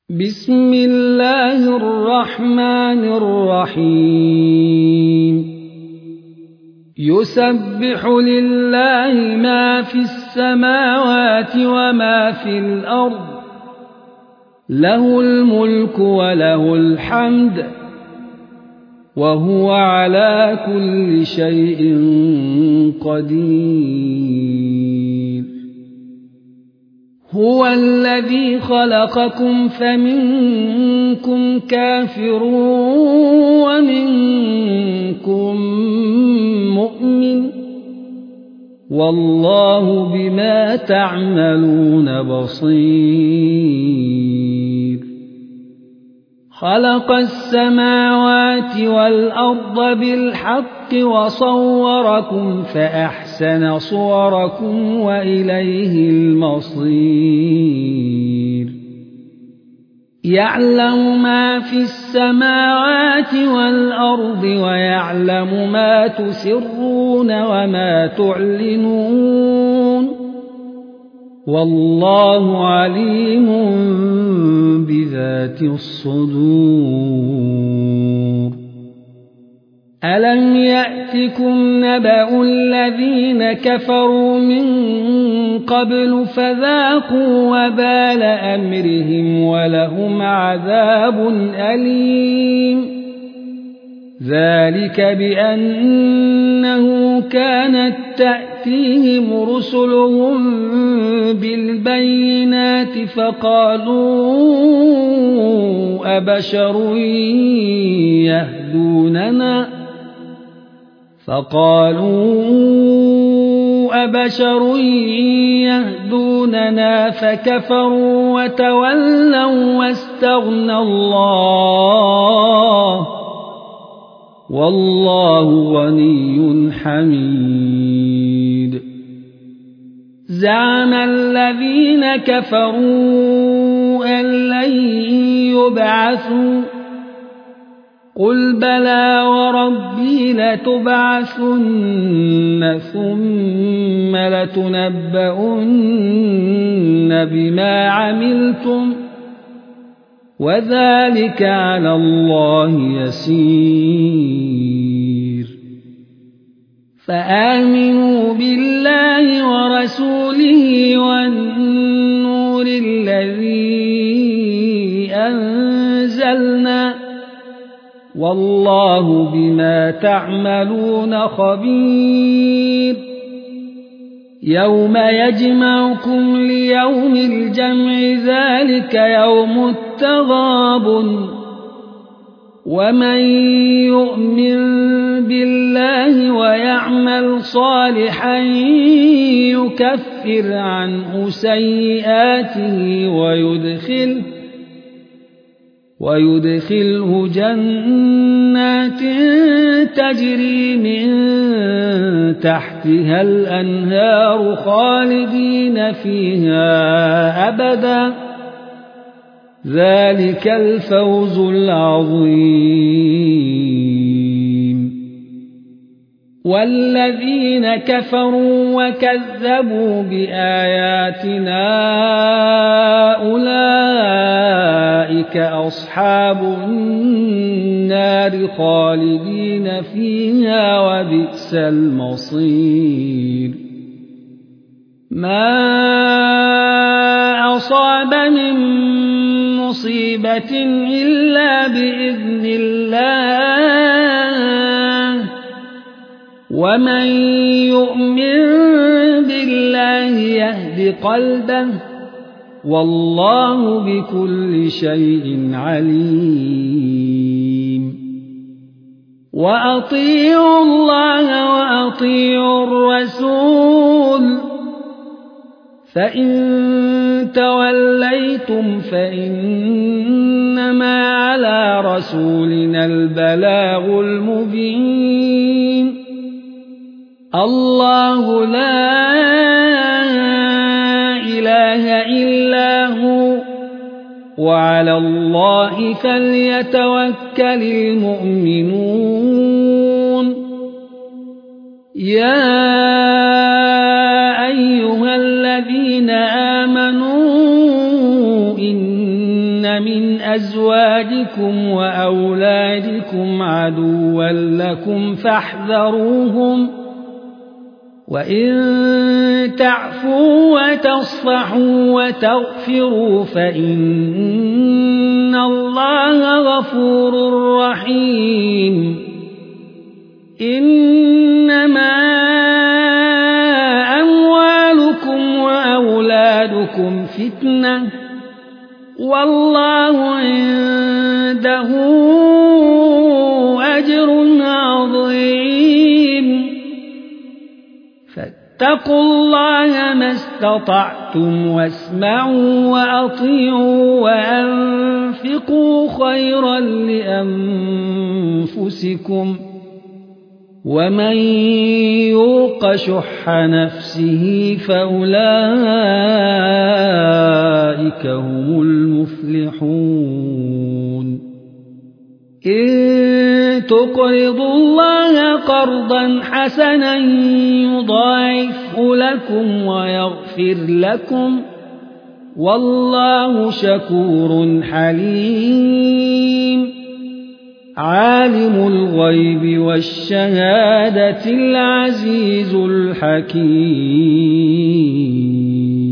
بسم الله الرحمن الرحيم يسبح لله ما في السماوات وما في الأرض له الملك وله الحمد وهو على كل شيء قدير هو الذي خلقكم فمنكم كافر ومنكم مؤمن والله بما تعملون بصير خلق السماوات والأرض بالحق وصوركم فأحسن صوركم وإليه المصير يعلم ما في السماوات والأرض ويعلم ما تسرون وما تعلنون والله عليم بذات الصدور ألم يأتكم نبأ الذين كفروا من قبل فذاقوا وبال أمرهم ولهم عذاب أليم ذلك بأنه كانت تأتيهم رسلهم بالبينات فقالوا أبشر يهدوننا فكفروا وتولوا واستغنى الله والله غني حميد زعم الذين كفروا أن لن يبعثوا قل بلى وربي لتبعثن ثم لتنبؤن بما عملتم وذلك على الله يسير فآمنوا بالله ورسوله والنور الذي أنزلنا والله بما تعملون خبير يوم يجمعكم ليوم الجمع ذلك يوم التغابن ومن يؤمن بالله ويعمل صالحا يكفر عنه سيئاته ويدخله جنات تجري من تحتها الأنهار خالدين فيها أبدا ذلك الفوز العظيم والذين كفروا وكذبوا بآياتنا أولئك أصحاب النار خالدين فيها وبئس المصير ما أصاب من مصيبة إلا بإذن الله ومن يؤمن بالله يهد قلبه والله بكل شيء عليم وأطيعوا الله وأطيعوا الرسول فإن توليتم فإنما على رسولنا البلاغ المبين الله لا إله إلا هو وعلى الله فليتوكل المؤمنون يا أيها الذين آمنوا إن من أزواجكم وأولادكم عدوا لكم فاحذروهم وإن تعفوا وتصفحوا وتغفروا فإن الله غفور رحيم إنما أموالكم وأولادكم فتنة والله عنده أجر عظيم فاتقوا الله ما استطعتم واسمعوا وأطيعوا وأنفقوا خيرا لأنفسكم ومن يوق شح نفسه فأولئك هم المفلحون إن تقرضوا الله قرضا حسنا يضاعفه لكم ويغفر لكم والله شكور حليم عالم الغيب والشهادة العزيز الحكيم